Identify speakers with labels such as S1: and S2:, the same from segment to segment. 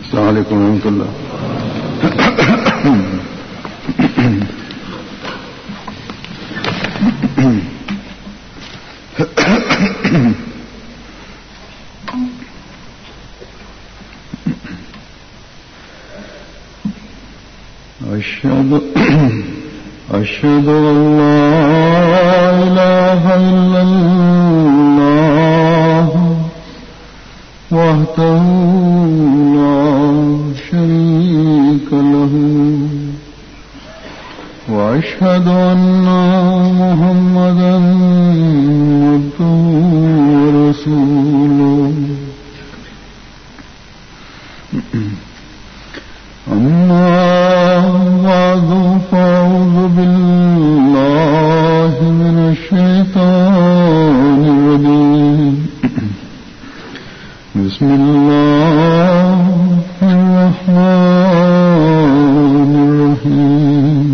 S1: السلام عليكم ورحمة الله. أشهد أن لا إله إلا الله وحده لا شريك له وأشهد أن محمدا عبده ورسوله. أما بعد فأعوذ بالله من الشيطان الرجيم. بسم الله الرحمن الرحيم.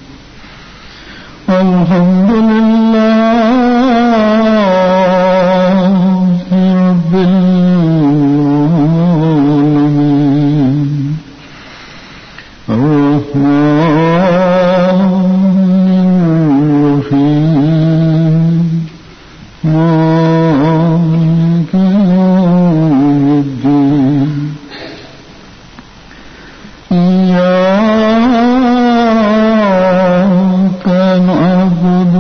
S1: الحمد لله رب العالمين الرحمن الرحيم مالك يوم الدين. إياك نعبد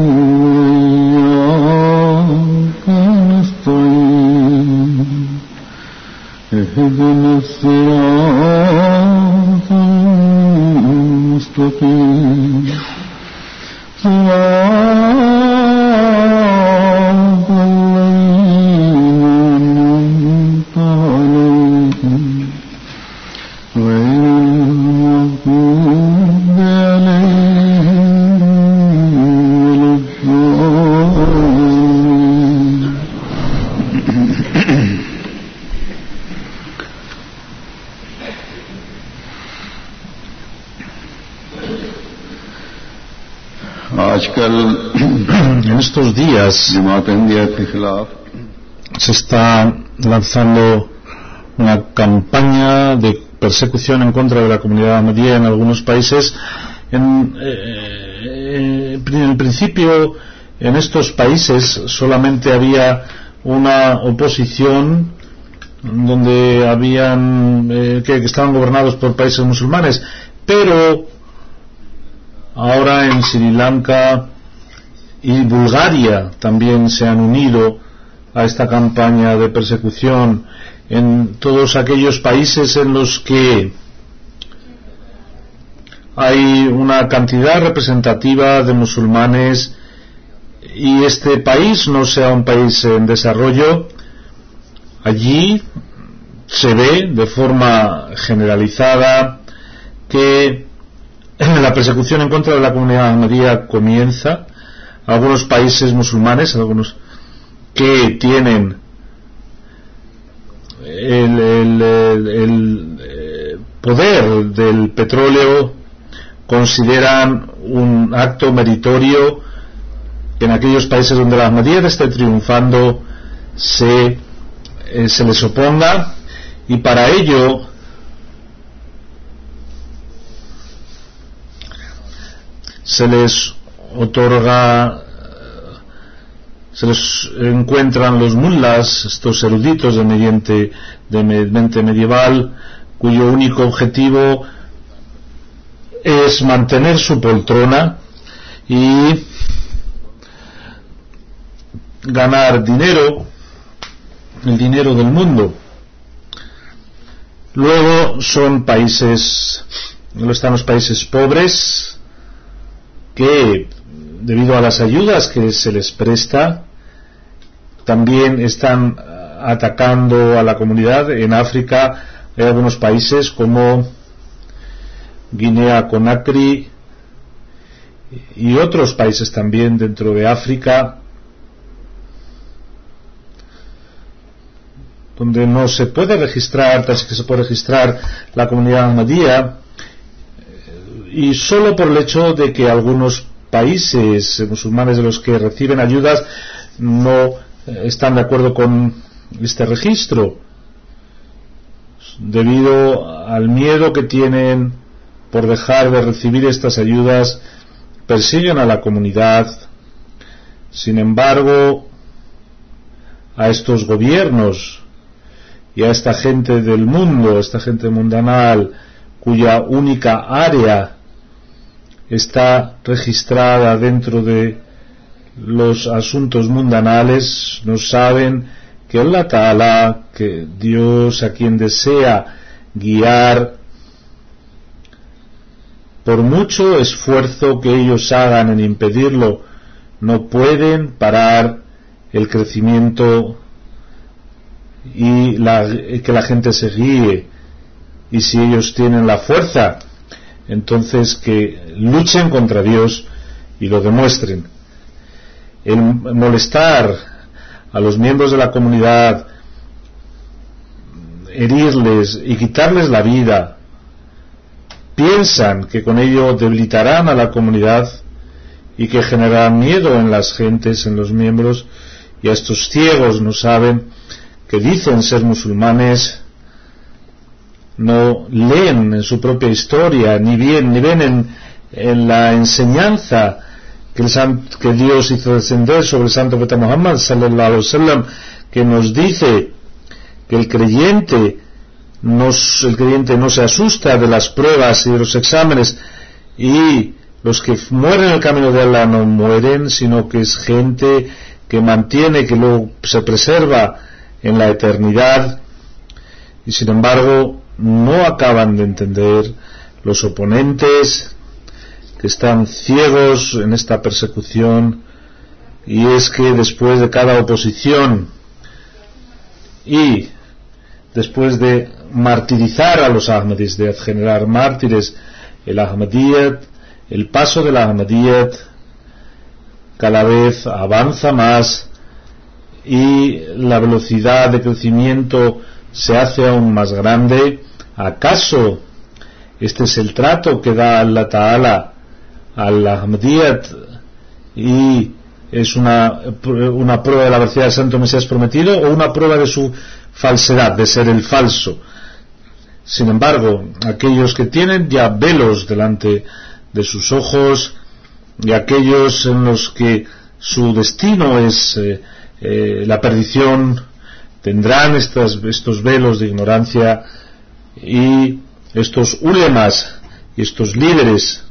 S1: وإياك نستعين. اهدنا الصراط المستقيم صراط الذين أنعمت عليهم غير المغضوب عليهم ولا الضالين.
S2: En estos días se está lanzando una campaña de persecución en contra de la comunidad ahmadía en algunos países. En principio, en estos países solamente había una oposición donde habían que estaban gobernados por países musulmanes, pero ahora en Sri Lanka y Bulgaria también se han unido a esta campaña de persecución. En todos aquellos países en los que hay una cantidad representativa de musulmanes y este país no sea un país en desarrollo, allí se ve de forma generalizada que la persecución en contra de la comunidad ahmadía comienza. Algunos países musulmanes, algunos que tienen el poder del petróleo, consideran un acto meritorio que en aquellos países donde la ahmadía esté triunfando se les oponga, y para ello se les otorga, se les encuentran los mullas, estos eruditos de mente medieval, cuyo único objetivo es mantener su poltrona y ganar dinero, el dinero del mundo. Luego están los países pobres, que debido a las ayudas que se les presta también están atacando a la comunidad. En África hay algunos países como Guinea-Conakry y otros países también dentro de África donde no se puede registrar, casi que se puede registrar la comunidad ahmadía, y solo por el hecho de que algunos países musulmanes de los que reciben ayudas no están de acuerdo con este registro. debido al miedo que tienen por dejar de recibir estas ayudas, persiguen a la comunidad. Sin embargo, a estos gobiernos y a esta gente del mundo, esta gente mundanal, cuya única área está registrada dentro de los asuntos mundanales, no saben que Allah Ta'ala, que Dios, a quien desea guiar, por mucho esfuerzo que ellos hagan en impedirlo, no pueden parar el crecimiento y que la gente se guíe. Y si ellos tienen la fuerza, entonces que luchen contra Dios y lo demuestren. El molestar a los miembros de la comunidad, herirles y quitarles la vida, piensan que con ello debilitarán a la comunidad y que generarán miedo en las gentes, en los miembros, y a estos ciegos no saben que dicen ser musulmanes, no leen en su propia historia, ni ven en la enseñanza que Dios hizo descender sobre el santo profeta Muhammad sallallahu alaihi wasallam, que nos dice que el creyente no se asusta de las pruebas y de los exámenes, y los que mueren en el camino de Allah no mueren, sino que es gente que mantiene, que luego se preserva en la eternidad. Y sin embargo no acaban de entender los oponentes, que están ciegos en esta persecución, y es que después de cada oposición y después de martirizar a los Ahmadis, de generar mártires, el Ahmadiyyat, el paso del Ahmadiyyat cada vez avanza más y la velocidad de crecimiento se hace aún más grande. ¿Acaso este es el trato que da Allah Ta'ala al Ahmadiyyat y es una prueba de la veracidad del Santo Mesías prometido, o una prueba de su falsedad, de ser el falso? Sin embargo, aquellos que tienen ya velos delante de sus ojos, y aquellos en los que su destino es la perdición, tendrán estos velos de ignorancia, y estos ulemas y estos líderes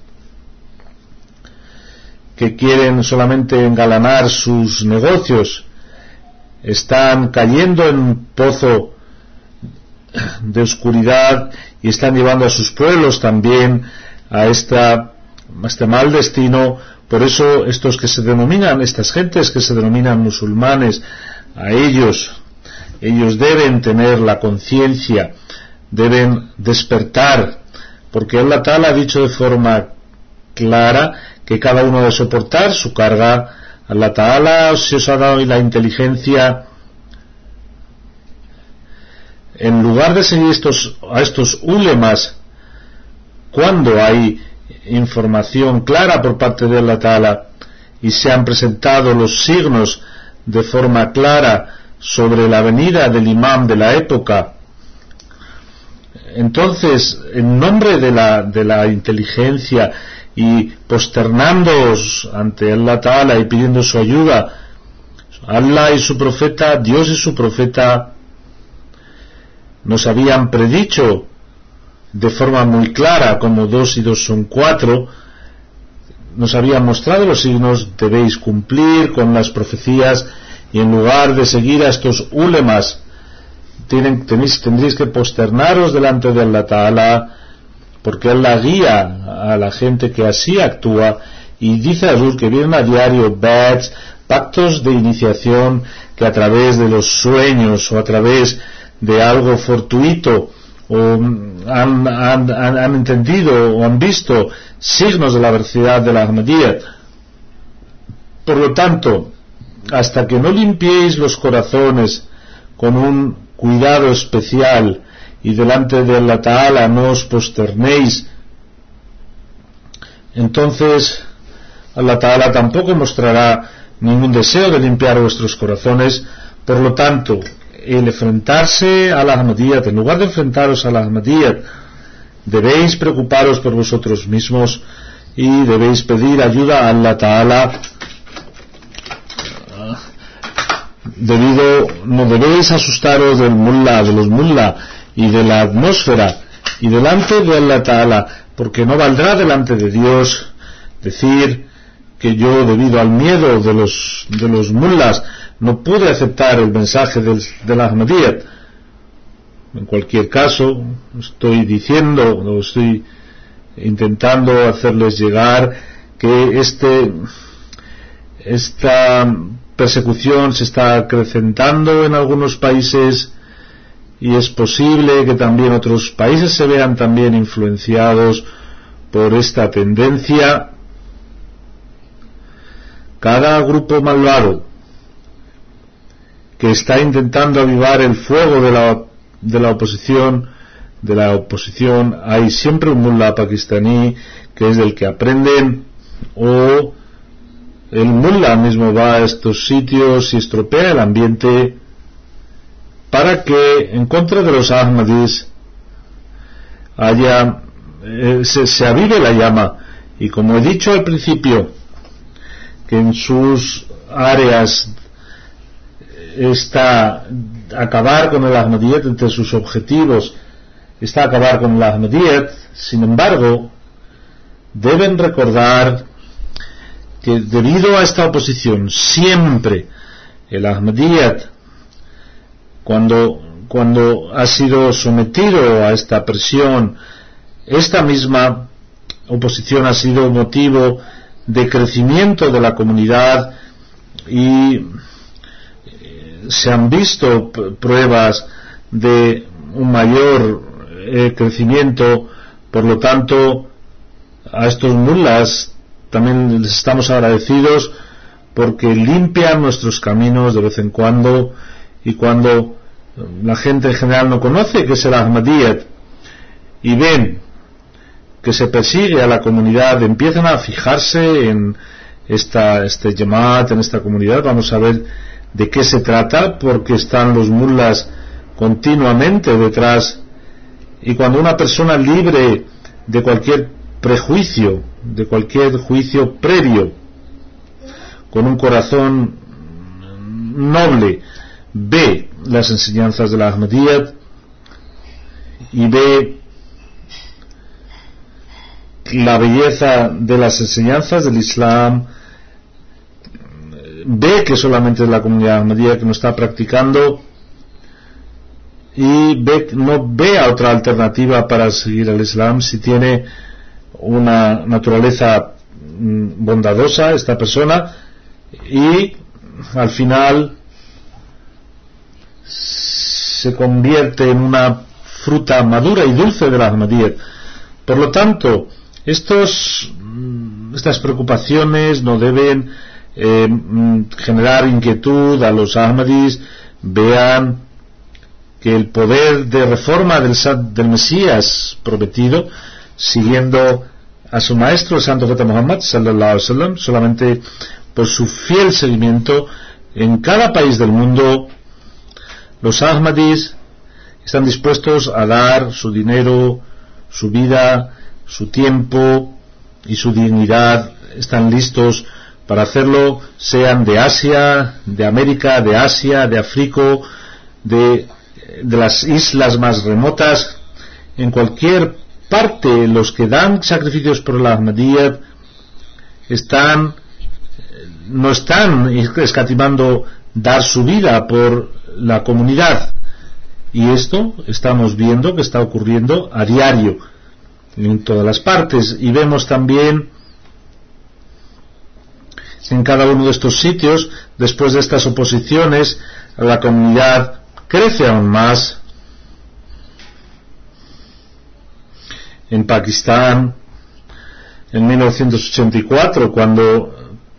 S2: que quieren solamente engalanar sus negocios están cayendo en un pozo de oscuridad y están llevando a sus pueblos también a este mal destino. Por eso estas gentes que se denominan musulmanes, a ellos deben tener la conciencia, deben despertar, porque Allah Ta'ala ha dicho de forma clara que cada uno debe soportar su carga. Allah Ta'ala se os ha dado la inteligencia. En lugar de seguir a estos ulemas, cuando hay información clara por parte de Allah Ta'ala y se han presentado los signos de forma clara sobre la venida del imam de la época, entonces, en nombre de la inteligencia y posternándoos ante Allah Ta'ala y pidiendo su ayuda, Allah y su profeta, Dios y su profeta nos habían predicho de forma muy clara, como 2 y 2 son 4, nos habían mostrado los signos. Debéis cumplir con las profecías, y en lugar de seguir a estos ulemas, tendréis que posternaros delante de Allah Ta'ala, porque Allah guía a la gente que así actúa. Y dice Azur que vienen a diario bats, pactos de iniciación, que a través de los sueños o a través de algo fortuito o han entendido o han visto signos de la veracidad de la Ahmadiyyat. Por lo tanto, hasta que no limpiéis los corazones con un cuidado especial y delante de Allah Ta'ala no os posternéis, entonces Allah Ta'ala tampoco mostrará ningún deseo de limpiar vuestros corazones. Por lo tanto, el enfrentarse a la Ahmadiyyat, en lugar de enfrentaros a la Ahmadiyyat, debéis preocuparos por vosotros mismos y debéis pedir ayuda a Allah Ta'ala. No debéis asustaros del mullah, de los mullah y de la atmósfera y delante de Allah Ta'ala, porque no valdrá delante de Dios decir que yo, debido al miedo de los mullahs, no pude aceptar el mensaje de la Ahmadiyyat. En cualquier caso, estoy diciendo, o estoy intentando hacerles llegar que esta persecución se está acrecentando en algunos países y es posible que también otros países se vean también influenciados por esta tendencia. Cada grupo malvado que está intentando avivar el fuego de la oposición, hay siempre un mullah pakistaní que es del que aprenden, o el mullah mismo va a estos sitios y estropea el ambiente para que en contra de los Ahmadis se avive la llama. Y como he dicho al principio, que en sus áreas está acabar con el Ahmadiyyat, entre sus objetivos está acabar con el Ahmadiyyat. Sin embargo, deben recordar que debido a esta oposición siempre el Ahmadiyyat, cuando ha sido sometido a esta presión, esta misma oposición ha sido motivo de crecimiento de la comunidad y se han visto pruebas de un mayor crecimiento. Por lo tanto, a estos mullahs también les estamos agradecidos porque limpian nuestros caminos de vez en cuando, y cuando la gente en general no conoce que es el Ahmadiyyat y ven que se persigue a la comunidad, empiezan a fijarse en este Jamaat, en esta comunidad. Vamos a ver de qué se trata, porque están los mullahs continuamente detrás, y cuando una persona libre de cualquier prejuicio, de cualquier juicio previo, con un corazón noble, ve las enseñanzas de la Ahmadiyyat y ve la belleza de las enseñanzas del Islam, ve que solamente es la comunidad Ahmadiyya que no está practicando, y no ve a otra alternativa para seguir al Islam. Si tiene una naturaleza bondadosa esta persona, y al final se convierte en una fruta madura y dulce de la Ahmadiyyat. Por lo tanto, estas preocupaciones no deben generar inquietud a los Ahmadis. Vean que el poder de reforma del Mesías prometido, siguiendo a su maestro, el santo profeta Muhammad sallallahu alaihi wasallam, solamente por su fiel seguimiento en cada país del mundo, los Ahmadis están dispuestos a dar su dinero, su vida, su tiempo y su dignidad. Están listos para hacerlo, sean de Asia, de América, de Asia, de África, de las islas más remotas, en cualquier parte. Los que dan sacrificios por la Ahmadiyyat no están escatimando dar su vida por la comunidad, y esto estamos viendo que está ocurriendo a diario en todas las partes. Y vemos también en cada uno de estos sitios, después de estas oposiciones, la comunidad crece aún más. En Pakistán, en 1984, cuando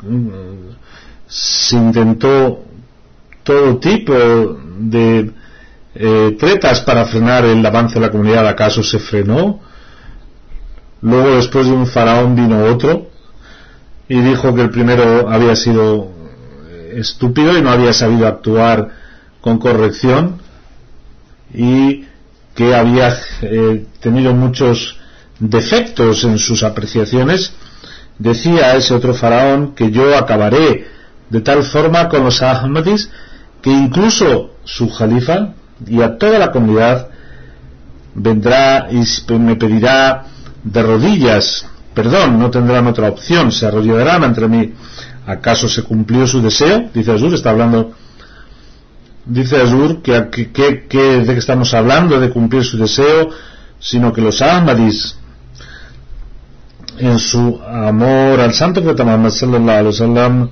S2: se intentó todo tipo de tretas para frenar el avance de la comunidad, ¿acaso se frenó? Luego, después de un faraón, vino otro y dijo que el primero había sido estúpido y no había sabido actuar con corrección y que había tenido muchos defectos en sus apreciaciones, decía ese otro faraón que yo acabaré de tal forma con los Ahmadis que incluso su jalifa y a toda la comunidad vendrá y me pedirá de rodillas perdón, no tendrán otra opción, se arrodillarán ante mí. ¿Acaso se cumplió su deseo? Dice Azur, está hablando, dice Azur que de que estamos hablando de cumplir su deseo, sino que los Ahmadis, en su amor al santo profeta Muhammad sallallahu alaihi wasallam,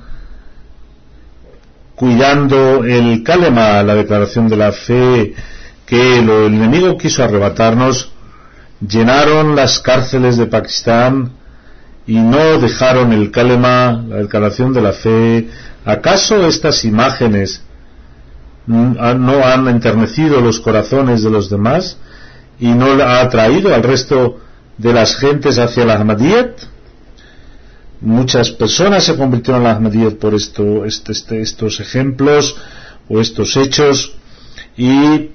S2: cuidando el kalema, la declaración de la fe que el enemigo quiso arrebatarnos, llenaron las cárceles de Pakistán y no dejaron el kalema, la declaración de la fe. ¿Acaso estas imágenes no han enternecido los corazones de los demás y no ha atraído al resto de las gentes hacia la Ahmadiyyat? Muchas personas se convirtieron en la Ahmadiyyat por estos ejemplos o estos hechos, y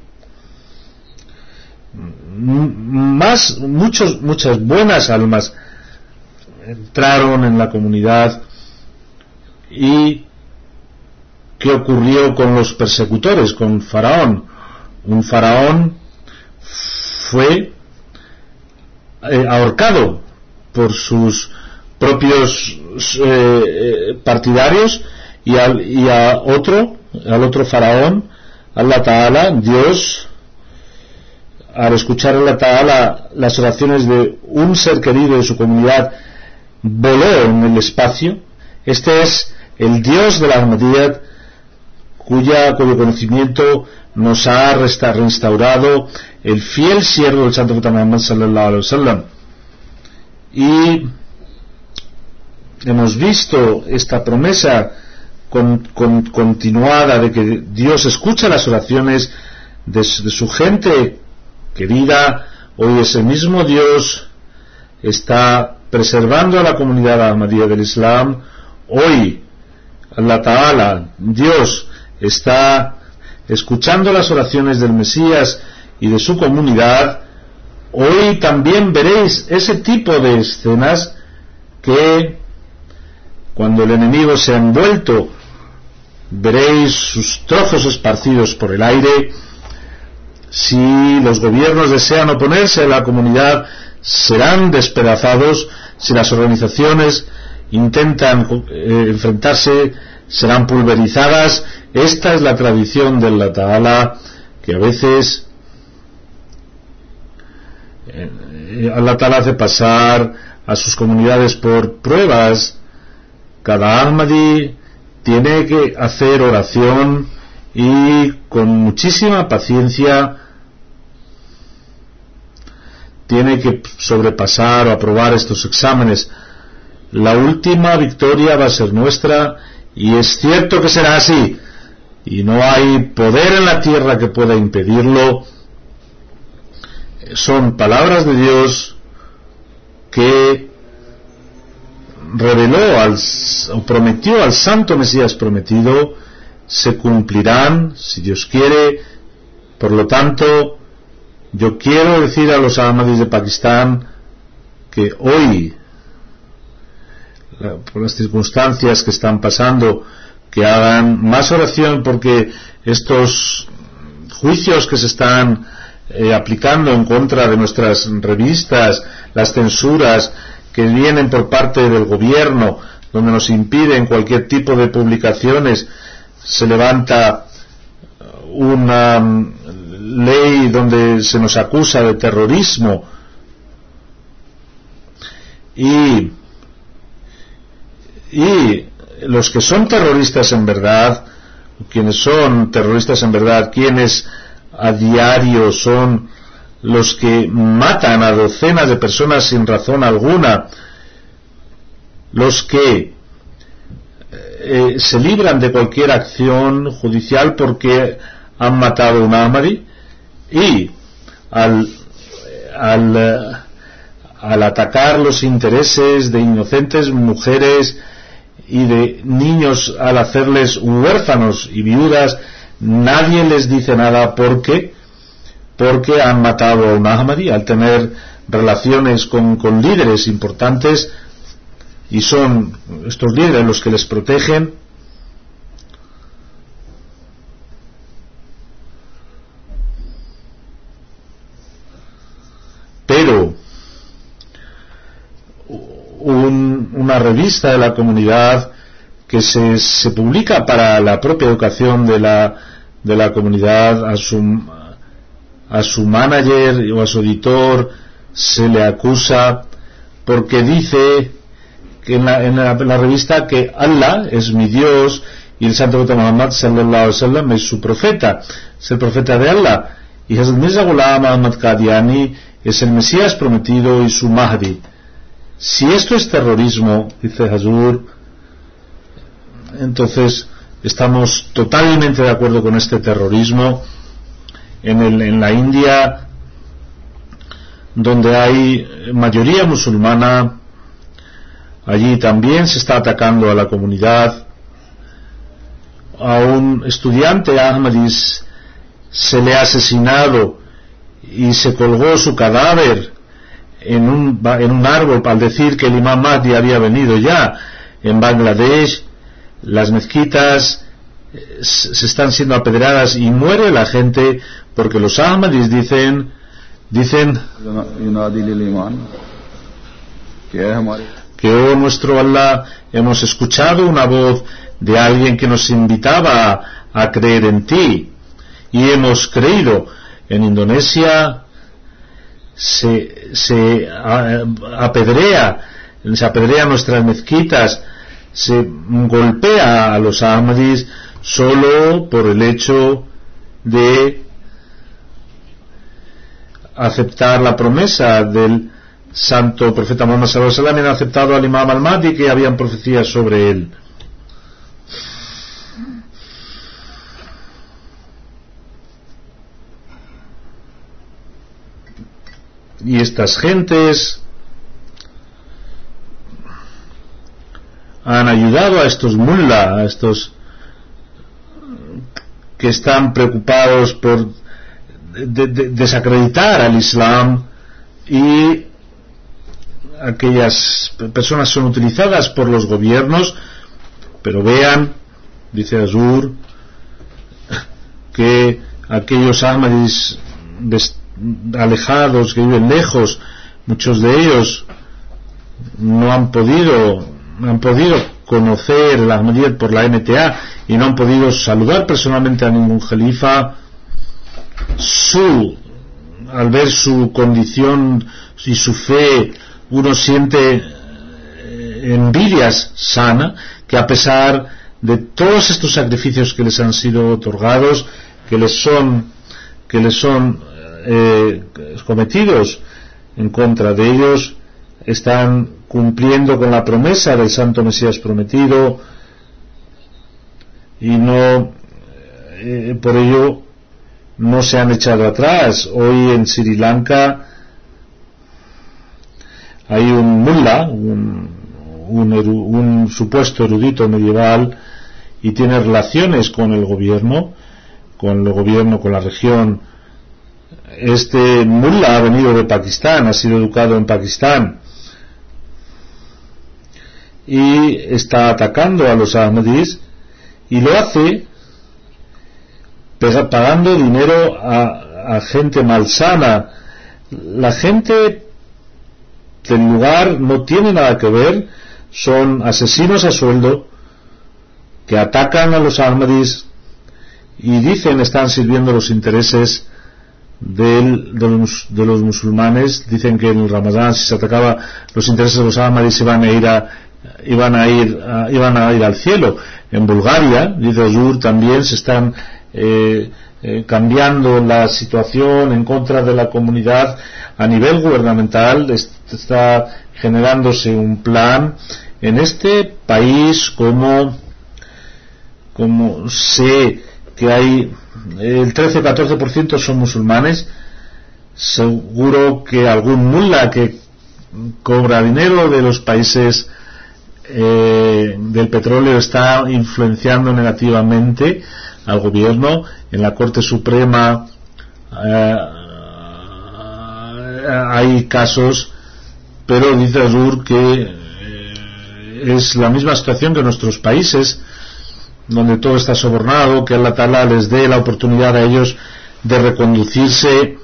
S2: muchas buenas almas entraron en la comunidad. ¿Y qué ocurrió con los persecutores, con Faraón? Un faraón fue ahorcado por sus propios partidarios, y al otro faraón, Allah Ta'ala, Dios, al escuchar a Allah Ta'ala las oraciones de un ser querido de su comunidad, voló en el espacio. Este es el Dios de la Ahmadiyyat, cuyo conocimiento nos ha reinstaurado el fiel siervo del santo profeta Muhammad sallallahu alaihi wasallam. Y hemos visto esta promesa continuada de que Dios escucha las oraciones de su gente querida. Hoy ese mismo Dios está preservando a la comunidad ahmadía del Islam. Hoy Allah Ta'ala, Dios, está escuchando las oraciones del Mesías y de su comunidad. Hoy también veréis ese tipo de escenas que, cuando el enemigo se ha envuelto, veréis sus trozos esparcidos por el aire. Si los gobiernos desean oponerse a la comunidad, serán despedazados. Si las organizaciones intentan enfrentarse, serán pulverizadas. Esta es la tradición de Allah Ta'ala, que a veces Allah Ta'ala hace pasar a sus comunidades por pruebas. Cada Ahmadi tiene que hacer oración y con muchísima paciencia tiene que sobrepasar o aprobar estos exámenes. La última victoria va a ser nuestra, y es cierto que será así, y no hay poder en la tierra que pueda impedirlo. Son palabras de Dios que reveló o prometió al santo Mesías prometido. Se cumplirán si Dios quiere. Por lo tanto, yo quiero decir a los Ahmadis de Pakistán que hoy, por las circunstancias que están pasando, que hagan más oración, porque estos juicios que se están aplicando en contra de nuestras revistas, las censuras que vienen por parte del gobierno, donde nos impiden cualquier tipo de publicaciones, se levanta una ley donde se nos acusa de terrorismo, y los que son terroristas en verdad, quienes son terroristas en verdad, quienes a diario son los que matan a docenas de personas sin razón alguna, los que se libran de cualquier acción judicial porque han matado a un Ahmadi, y al atacar los intereses de inocentes mujeres y de niños, al hacerles huérfanos y viudas, nadie les dice nada porque han matado a un Ahmadi al tener relaciones con líderes importantes, y son estos líderes los que les protegen. Pero una revista de la comunidad que se publica para la propia educación de la comunidad, a su manager o a su editor se le acusa porque dice que en la revista que Allah es mi Dios y el santo profeta Muhammad sallallahu alaihi wasallam es su profeta, es el profeta de Allah, y Hazrat Mirza Ghulam Ahmad Qadiani es el Mesías prometido y su Mahdi. Si esto es terrorismo, dice Hazur, entonces estamos totalmente de acuerdo con este terrorismo. En la India, donde hay mayoría musulmana, allí también se está atacando a la comunidad. A un estudiante Ahmadi se le ha asesinado y se colgó su cadáver en un árbol al decir que el imam Mahdi había venido ya. En Bangladesh las mezquitas se están siendo apedreadas y muere la gente porque los Ahmadis dicen que, oh nuestro Allah, hemos escuchado una voz de alguien que nos invitaba a creer en ti y hemos creído. En Indonesia se apedrea nuestras mezquitas, se golpea a los Ahmadis solo por el hecho de aceptar la promesa del santo profeta Muhammad sallallahu alaihi wasallam. Han aceptado al imam al-Mahdi, que habían profecías sobre él. Y estas gentes han ayudado a estos mullah, a estos que están preocupados por desacreditar al Islam, y aquellas personas son utilizadas por los gobiernos. Pero vean, dice Azur, que aquellos Ahmadis alejados, que viven lejos, muchos de ellos no han podido conocer el Ahmadiyyat por la MTA y no han podido saludar personalmente a ningún jalifa. Al ver su condición y su fe, uno siente envidias sana, que a pesar de todos estos sacrificios que les han sido otorgados, que les son cometidos en contra de ellos, están cumpliendo con la promesa del santo Mesías prometido, y no por ello no se han echado atrás. Hoy en Sri Lanka hay un mullah, un supuesto erudito medieval, y tiene relaciones con el gobierno, con la región. Este mullah ha venido de Pakistán, ha sido educado en Pakistán, y está atacando a los Ahmadis, y lo hace pagando dinero a gente malsana. La gente del lugar no tiene nada que ver, son asesinos a sueldo que atacan a los Ahmadis y dicen están sirviendo los intereses de los musulmanes. Dicen que en el Ramadán, si se atacaba los intereses de los Ahmadis, iban a ir al cielo. En Bulgaria, dice Azur, también se están cambiando la situación en contra de la comunidad a nivel gubernamental. Está generándose un plan en este país. Como sé que hay el 13-14% son musulmanes, seguro que algún mullah que cobra dinero de los países del petróleo está influenciando negativamente al gobierno. En la Corte Suprema hay casos, pero dice Azur que es la misma situación que en nuestros países, donde todo está sobornado, que Allah Ta'ala les dé la oportunidad a ellos de reconducirse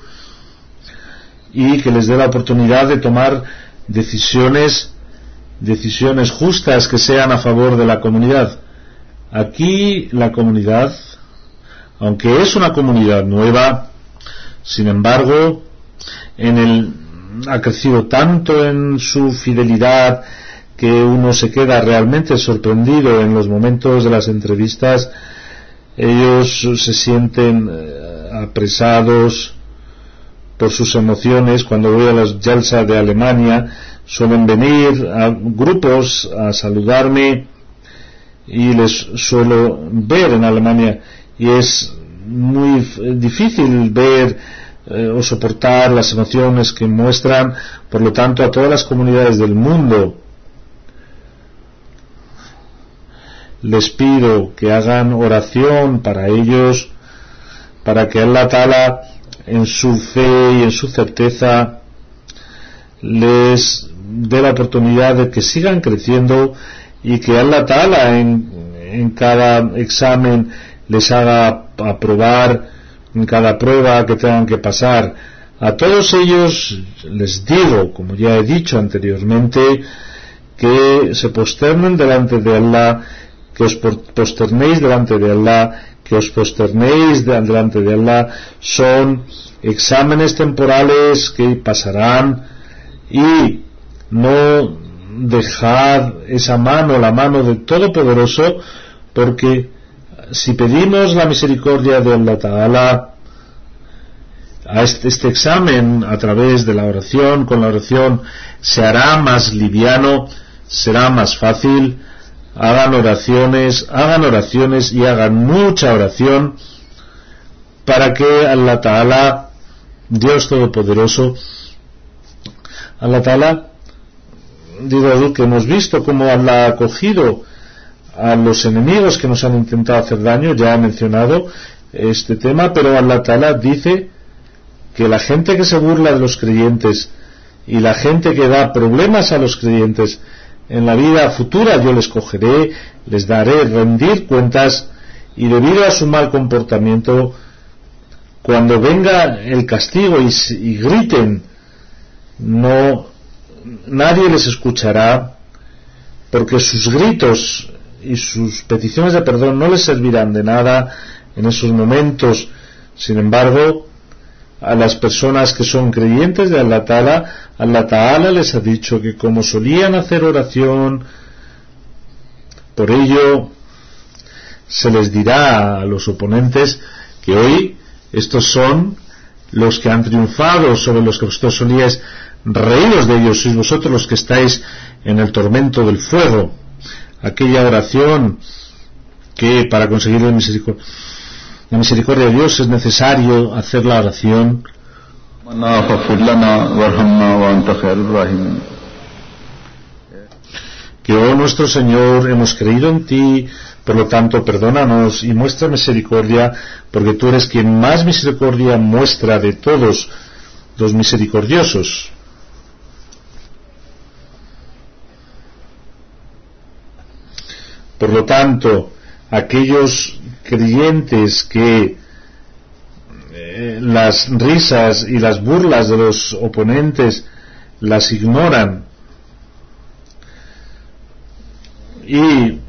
S2: y que les dé la oportunidad de tomar decisiones justas que sean a favor de la comunidad. Aquí la comunidad, aunque es una comunidad nueva, sin embargo, ha crecido tanto en su fidelidad que uno se queda realmente sorprendido en los momentos de las entrevistas. Ellos se sienten apresados por sus emociones. Cuando voy a las Jalsa de Alemania, suelen venir a grupos a saludarme y les suelo ver en Alemania, y es muy difícil ver o soportar las emociones que muestran. Por lo tanto, a todas las comunidades del mundo les pido que hagan oración para ellos, para que Allah Ta'ala, en su fe y en su certeza, les dé la oportunidad de que sigan creciendo, y que Allah Ta'ala en cada examen les haga aprobar, en cada prueba que tengan que pasar. A todos ellos les digo, como ya he dicho anteriormente, que se posternen delante de Allah, que os posternéis delante de Allah, que os posternéis delante de Allah. Son exámenes temporales que pasarán, y no dejad esa mano, la mano del Todopoderoso, porque si pedimos la misericordia de Allah Ta'ala, a este examen a través de la oración, con la oración se hará más liviano, será más fácil. Hagan oraciones y hagan mucha oración para que Allah Ta'ala, Dios Todopoderoso, Allah Ta'ala, digo que hemos visto cómo Allah ha acogido a los enemigos que nos han intentado hacer daño. Ya he mencionado este tema, pero Allah Ta'ala dice que la gente que se burla de los creyentes y la gente que da problemas a los creyentes, en la vida futura yo les cogeré, les daré rendir cuentas, y debido a su mal comportamiento, cuando venga el castigo y griten, nadie les escuchará, porque sus gritos y sus peticiones de perdón no les servirán de nada en esos momentos. Sin embargo, a las personas que son creyentes de Allah Ta'ala les ha dicho que como solían hacer oración, por ello se les dirá a los oponentes que hoy estos son los que han triunfado sobre los que vosotros solíais reíros de ellos, sois vosotros los que estáis en el tormento del fuego. Aquella oración que para conseguir la misericordia de Dios es necesario hacer la oración. Que, oh nuestro Señor, hemos creído en ti, por lo tanto perdónanos y muestra misericordia, porque tú eres quien más misericordia muestra de todos los misericordiosos. Por lo tanto, aquellos creyentes que las risas y las burlas de los oponentes las ignoran y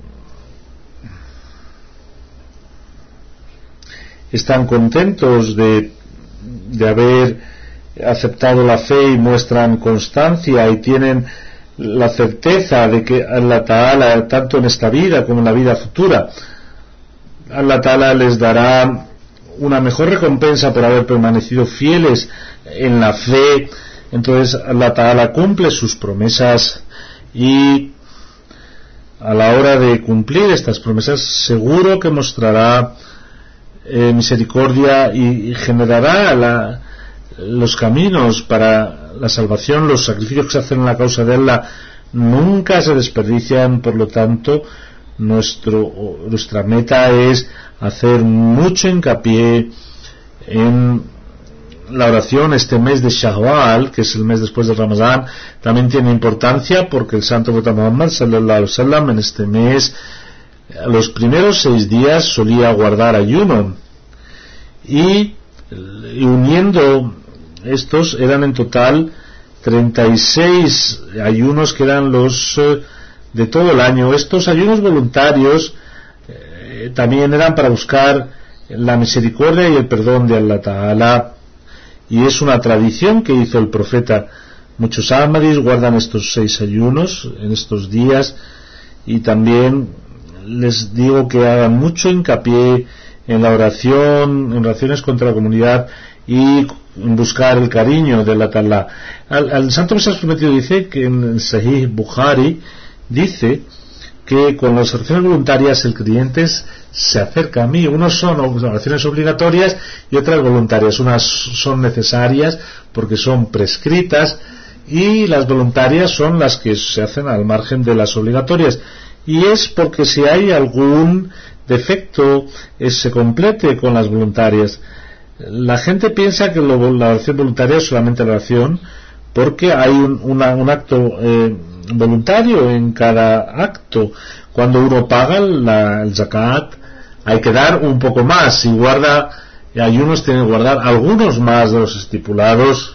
S2: están contentos de haber aceptado la fe y muestran constancia y tienen la certeza de que Allah Ta'ala, tanto en esta vida como en la vida futura, Allah Ta'ala les dará una mejor recompensa por haber permanecido fieles en la fe. Entonces Allah Ta'ala cumple sus promesas, y a la hora de cumplir estas promesas seguro que mostrará misericordia y generará los caminos para la salvación. Los sacrificios que se hacen en la causa de Allah nunca se desperdician. Por lo tanto, nuestra meta es hacer mucho hincapié en la oración. Este mes de Shawwal, que es el mes después de Ramadán, también tiene importancia porque el santo profeta Muhammad sallallahu alaihi wasallam en este mes, los primeros 6 días solía guardar ayuno, y uniendo estos eran en total 36 ayunos que eran los de todo el año. Estos ayunos voluntarios también eran para buscar la misericordia y el perdón de Allah Ta'ala, y es una tradición que hizo el profeta. Muchos ahmadis guardan estos 6 ayunos en estos días, y también les digo que hagan mucho hincapié en la oración, en oraciones contra la comunidad y en buscar el cariño de Allah Ta'ala. Al Santo Mesías Prometido dice que en el Sahih Bukhari dice que con las oraciones voluntarias el creyente se acerca a mí. Unos son oraciones obligatorias y otras voluntarias. Unas son necesarias porque son prescritas, y las voluntarias son las que se hacen al margen de las obligatorias, y es porque si hay algún defecto se complete con las voluntarias. La gente piensa que la oración voluntaria es solamente la oración porque hay un acto voluntario en cada acto. Cuando uno paga el zakat hay que dar un poco más, y guarda ayunos, tiene que guardar algunos más de los estipulados.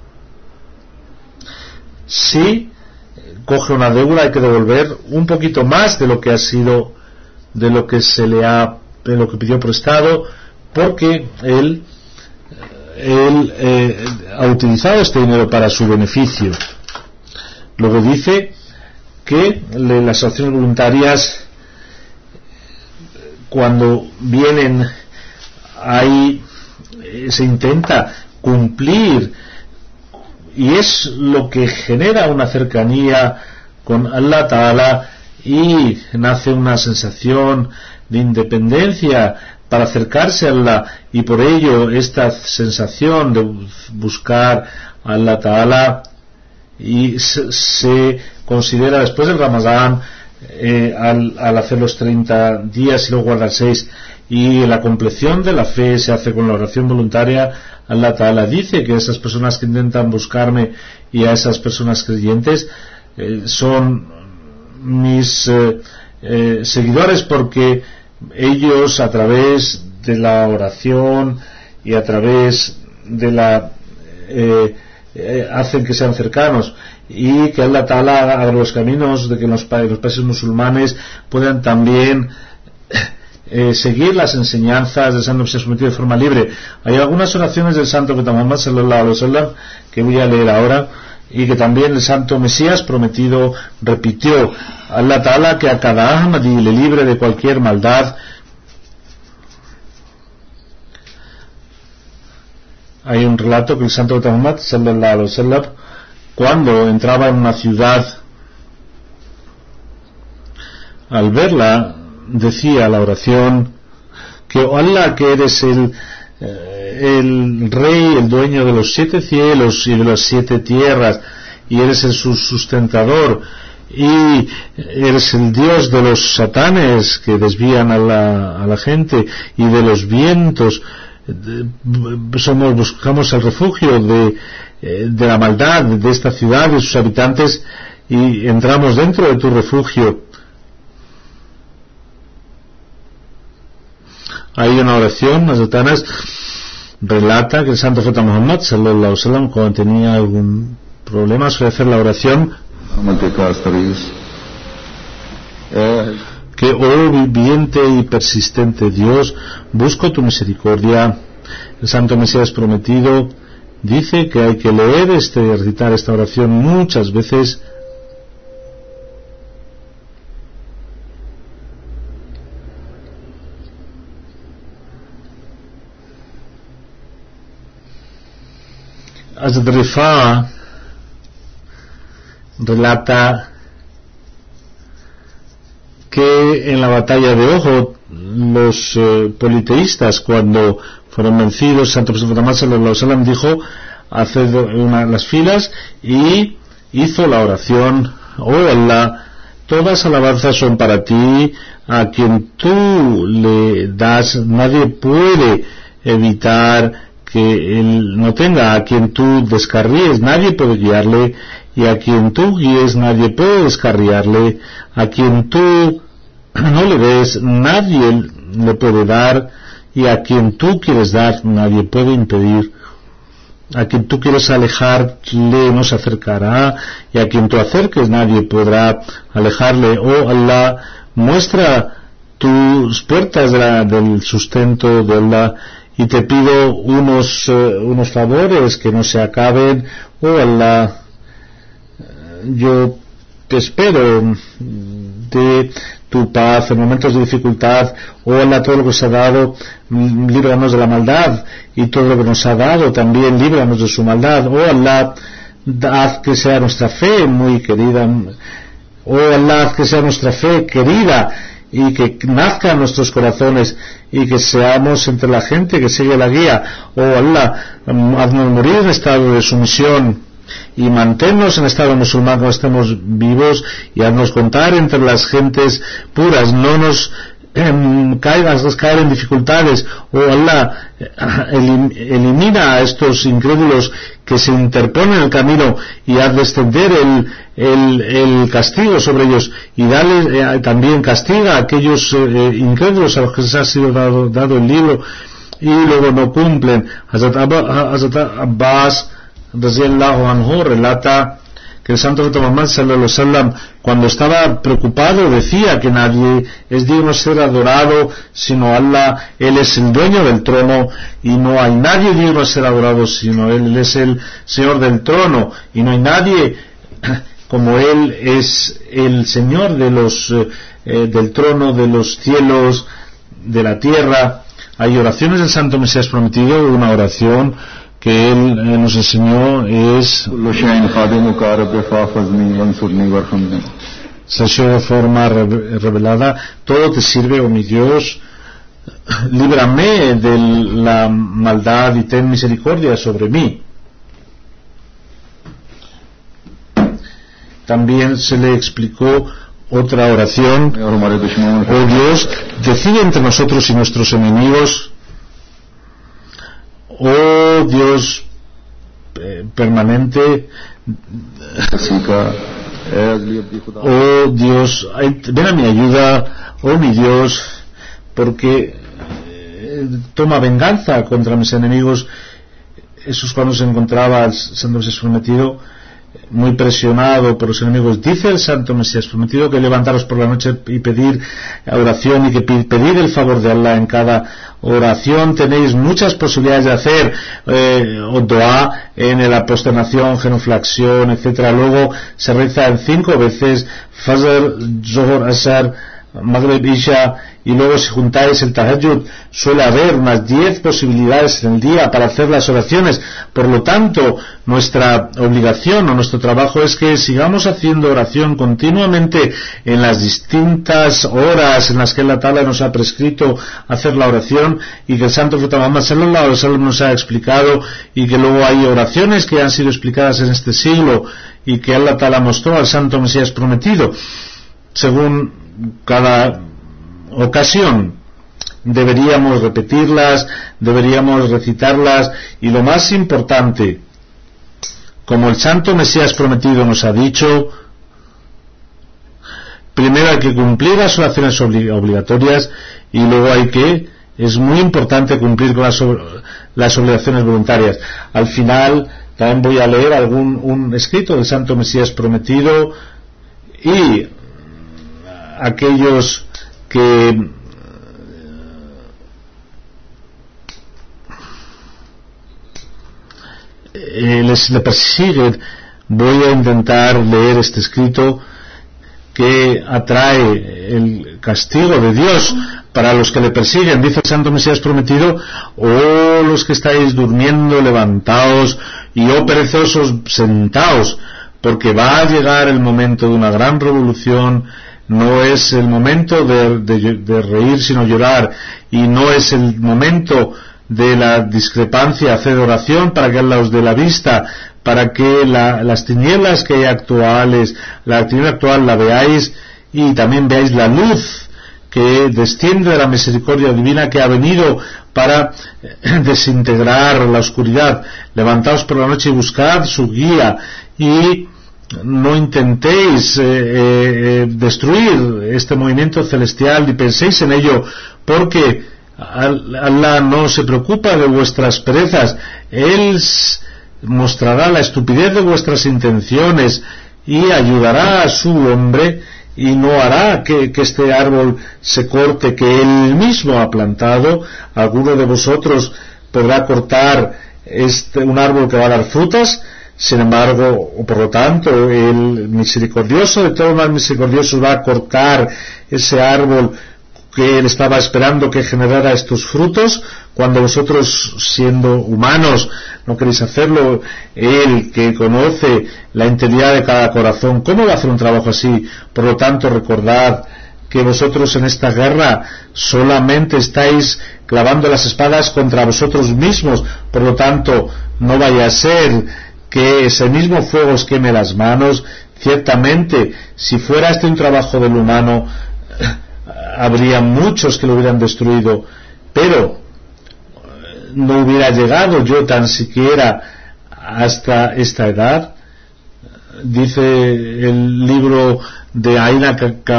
S2: Si coge una deuda hay que devolver un poquito más de lo que ha sido, de lo que pidió prestado, porque él ha utilizado este dinero para su beneficio. Luego dice que las acciones voluntarias, cuando vienen ahí, se intenta cumplir, y es lo que genera una cercanía con Allah Ta'ala, y nace una sensación de independencia para acercarse a Allah, y por ello esta sensación de buscar a Allah Ta'ala, y se considera después del Ramadán, al hacer los 30 días y luego guardar 6, y la compleción de la fe se hace con la oración voluntaria. Allah Ta'ala dice que esas personas que intentan buscarme y a esas personas creyentes son mis seguidores, porque ellos, a través de la oración y a través de la hacen que sean cercanos, y que Allah Ta'ala haga los caminos de que los países musulmanes puedan también seguir las enseñanzas del Santo Mesías Prometido de forma libre. Hay algunas oraciones del Santo Profeta Muhammad sallallahu alaihi wasallam que voy a leer ahora, y que también el Santo Mesías Prometido repitió. Allah Ta'ala que a cada Ahmadi le libre de cualquier maldad. Hay un relato que el Santo Profeta Muhammad sallallahu alaihi wasallam, cuando entraba en una ciudad, al verla decía la oración que: oh Allah, que eres el rey, el dueño de los 7 cielos y de las 7 tierras, y eres el sustentador, y eres el Dios de los satanes que desvían a la gente, y de los vientos. Buscamos el refugio de la maldad de esta ciudad y sus habitantes, y entramos dentro de tu refugio. Hay una oración, las Satanas relata que el Santo Profeta Muhammad sallallahu alaihi wasallam, cuando tenía algún problema, suele hacer la oración que: oh viviente y persistente Dios, busco tu misericordia. El Santo Mesías Prometido dice que hay que leer recitar esta oración muchas veces, Hazrat Rifa relata que en la batalla de Uhud los politeístas, cuando fueron vencidos, Santo Profeta Muhammad sallallahu alaihi wasallam dijo: haced las filas, y hizo la oración: oh Allah, todas alabanzas son para ti, a quien tú le das, nadie puede evitar que él no tenga, a quien tú descarríes, nadie puede guiarle, y a quien tú guíes, nadie puede descarriarle, a quien tú no le des, nadie le puede dar, y a quien tú quieres dar, nadie puede impedir. A quien tú quieres alejarle no se acercará, y a quien tú acerques nadie podrá alejarle. Oh Allah, muestra tus puertas del sustento de Allah, y te pido unos favores que no se acaben. Oh Allah, yo te espero de tu paz en momentos de dificultad. Oh Allah, todo lo que nos ha dado, líbranos de la maldad, y todo lo que nos ha dado también líbranos de su maldad. Oh Allah, haz que sea nuestra fe muy querida. Oh Allah, haz que sea nuestra fe querida y que nazca en nuestros corazones, y que seamos entre la gente que sigue la guía. Oh Allah, haznos morir en estado de sumisión y manténnos en estado musulmán cuando estemos vivos, y haznos contar entre las gentes puras, no nos haznos caer en dificultades. Oh Allah, elimina a estos incrédulos que se interponen en el camino, y haz descender el castigo sobre ellos, y dale también castiga a aquellos incrédulos a los que se ha sido dado el libro y luego no cumplen. Hazrat Abbas radiyallahu anhu relata que el santo profeta Muhammad sallallahu alaihi wasallam, cuando estaba preocupado, decía que nadie es digno de ser adorado sino Allah. Él es el dueño del trono y no hay nadie digno de ser adorado sino Él. Él es el Señor del trono y no hay nadie como Él. Es el Señor de del trono, de los cielos, de la tierra. Hay oraciones del Santo Mesías Prometido. Una oración que él nos enseñó es se de forma revelada: todo te sirve, oh mi Dios, líbrame de la maldad y ten misericordia sobre mí. También se le explicó otra oración: oh Dios, decide entre nosotros y nuestros enemigos. Oh Dios permanente, oh Dios, ven a mi ayuda, oh mi Dios, porque toma venganza contra mis enemigos. Eso es cuando se encontraba el Santo Mesías Prometido muy presionado por los enemigos. Dice el Santo Mesías Prometido que levantaros por la noche y pedir oración, y que pedir el favor de Allah en cada oración. Tenéis muchas posibilidades de hacer dua en la posternación, genuflexión, etcétera. Luego se reza en 5 veces: Fajr, Zohor, Asar, Maghrib, Isha. Y luego, si juntáis el Tahajjud, suele haber unas 10 posibilidades en el día para hacer las oraciones. Por lo tanto, nuestra obligación o nuestro trabajo es que sigamos haciendo oración continuamente en las distintas horas en las que Allah Ta'ala nos ha prescrito hacer la oración, y que el Santo Profeta Muhammad sallallahu alaihi wasallam nos ha explicado, y que luego hay oraciones que han sido explicadas en este siglo y que Allah Ta'ala mostró al Santo Mesías Prometido. Según cada ocasión deberíamos repetirlas, deberíamos recitarlas, y lo más importante, como el Santo Mesías Prometido nos ha dicho, primero hay que cumplir las oraciones obligatorias, y luego es muy importante cumplir con las obligaciones voluntarias. Al final también voy a leer un escrito del Santo Mesías Prometido, y aquellos que le persiguen, voy a intentar leer este escrito que atrae el castigo de Dios para los que le persiguen. Dice el Santo Mesías Prometido: oh los que estáis durmiendo, levantaos, y oh perezosos, sentaos, porque va a llegar el momento de una gran revolución. No es el momento de reír sino llorar, y no es el momento de la discrepancia. Hacer oración para que Allah os dé la vista, para que las tinieblas que hay actuales, la tiniebla actual la veáis, y también veáis la luz que desciende de la misericordia divina, que ha venido para desintegrar la oscuridad. Levantaos por la noche y buscad su guía, y no intentéis destruir este movimiento celestial, y penséis en ello, porque Allah no se preocupa de vuestras perezas. Él mostrará la estupidez de vuestras intenciones y ayudará a su hombre, y no hará que este árbol se corte que él mismo ha plantado. Alguno de vosotros podrá cortar un árbol que va a dar frutas. Sin embargo, o por lo tanto, el misericordioso de todos los misericordiosos va a cortar ese árbol que él estaba esperando que generara estos frutos, cuando vosotros, siendo humanos, no queréis hacerlo. Él, que conoce la integridad de cada corazón, ¿cómo va a hacer un trabajo así? Por lo tanto, recordad que vosotros en esta guerra solamente estáis clavando las espadas contra vosotros mismos. Por lo tanto, no vaya a ser que ese mismo fuego os queme las manos. Ciertamente, si fuera este un trabajo del humano, habría muchos que lo hubieran destruido, pero no hubiera llegado yo tan siquiera hasta esta edad. Dice el libro de Aina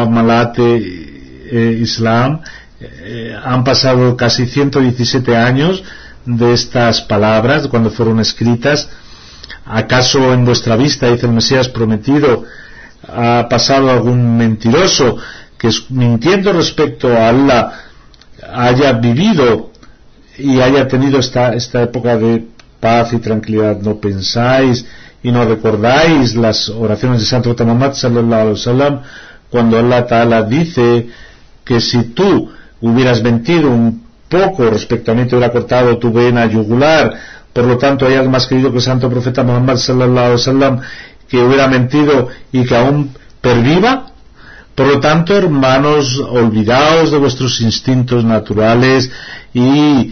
S2: Kamalate Islam, han pasado casi 117 años de estas palabras cuando fueron escritas. ¿Acaso en vuestra vista, dice el Mesías prometido, ha pasado algún mentiroso que, mintiendo respecto a Allah, haya vivido y haya tenido esta época de paz y tranquilidad? ¿No pensáis y no recordáis las oraciones de Santo Muhammad sallallahu alaihi wasallam, cuando Allah Ta'ala dice que si tú hubieras mentido un poco respecto a mí, te hubiera cortado tu vena yugular? Por lo tanto, hay algo más querido que el Santo Profeta Muhammad sallallahu alaihi wasallam que hubiera mentido y que aún perviva. Por lo tanto, hermanos, olvidaos de vuestros instintos naturales, y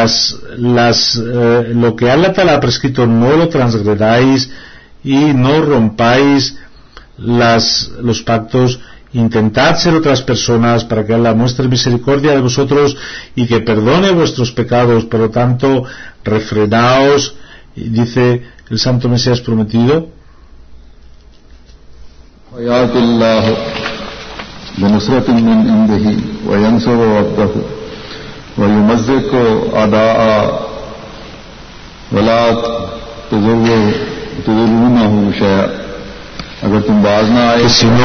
S2: lo que Allah Ta'ala ha prescrito no lo transgredáis, y no rompáis los pactos. Intentad ser otras personas para que Allah muestre misericordia de vosotros y que perdone vuestros pecados. Por lo tanto, refrenaos, y dice el Santo Mesías prometido:
S1: بنصرة من عنده وينصر عبده ويمزق أعداء ولا تضرونه شيئا. अगर तुम बाज ना आए,
S2: que si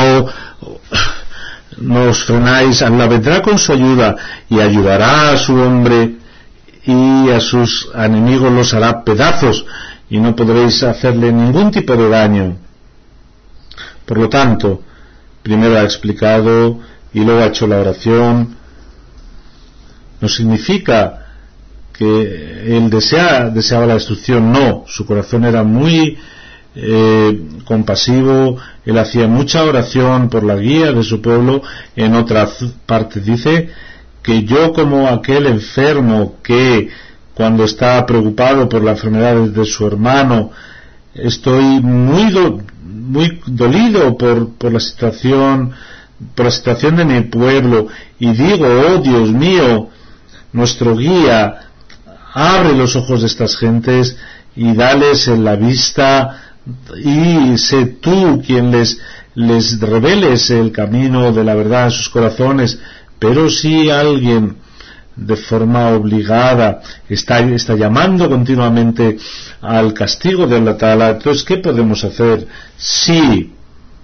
S2: no os frenáis, Allah vendrá con su ayuda y ayudará a su hombre, y a sus enemigos los hará pedazos y no podréis hacerle ningún tipo de daño. Por lo tanto, primero ha explicado y luego ha hecho la oración. No significa que él deseaba la destrucción, no, su corazón era muy compasivo. Él hacía mucha oración por la guía de su pueblo. En otra parte dice que yo, como aquel enfermo que, cuando está preocupado por la enfermedad de su hermano, estoy muy dolido por la situación de mi pueblo, y digo: oh Dios mío, nuestro guía, abre los ojos de estas gentes y dales en la vista, y sé tú quien les reveles el camino de la verdad en sus corazones. Pero si alguien de forma obligada está llamando continuamente al castigo de Allah Ta'ala, entonces ¿qué podemos hacer? Si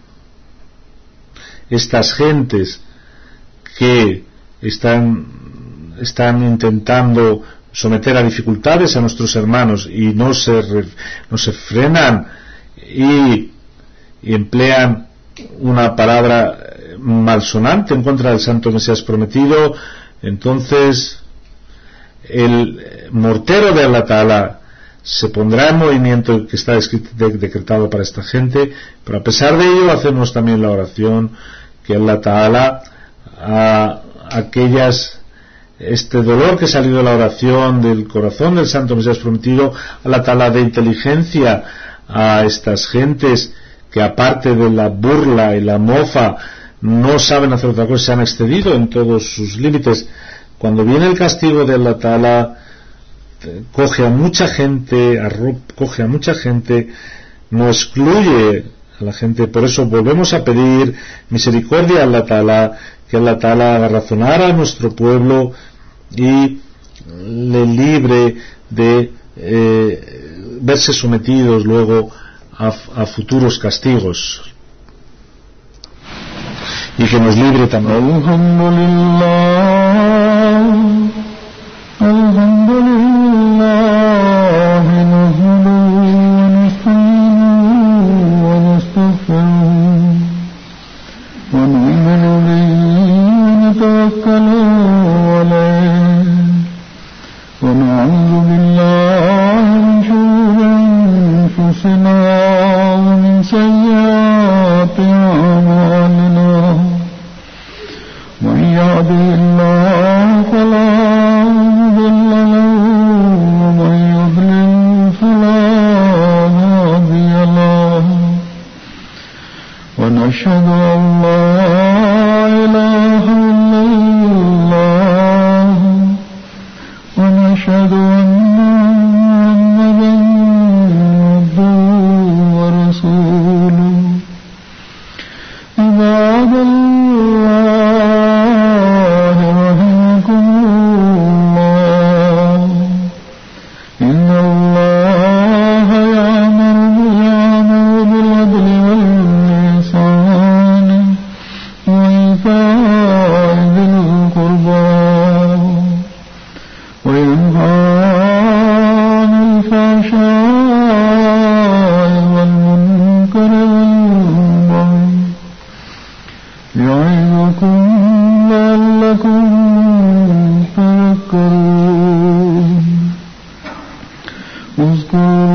S2: estas gentes que están intentando someter a dificultades a nuestros hermanos y no se frenan y emplean una palabra malsonante en contra del Santo Mesías prometido, entonces el mortero de Allah Ta'ala se pondrá en movimiento, que está decretado para esta gente. Pero a pesar de ello, hacemos también la oración que Allah Ta'ala, este dolor que ha salido de la oración del corazón del Santo Mesías prometido, Allah Ta'ala dé inteligencia a estas gentes, que aparte de la burla y la mofa no saben hacer otra cosa, se han excedido en todos sus límites. Cuando viene el castigo de Allah Ta'ala, coge a mucha gente, no excluye a la gente. Por eso volvemos a pedir misericordia a Allah Ta'ala, que Allah Ta'ala haga razonar a nuestro pueblo y le libre de verse sometidos luego a futuros castigos, y que nos libre también.
S1: اذكروا